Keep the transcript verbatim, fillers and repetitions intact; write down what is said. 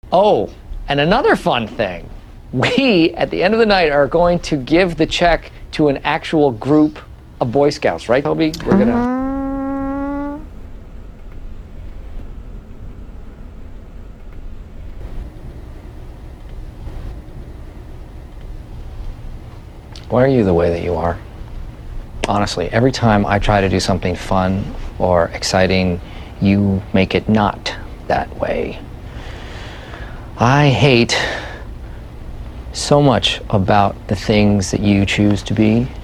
Oh, and another fun thing. We, at the end of the night, are going to give the check to an actual group of Boy Scouts, right, Toby? We're gonna... Why are you the way that you are? Honestly, every time I try to do something fun or exciting, you make it not that way. I hate so much about the things that you choose to be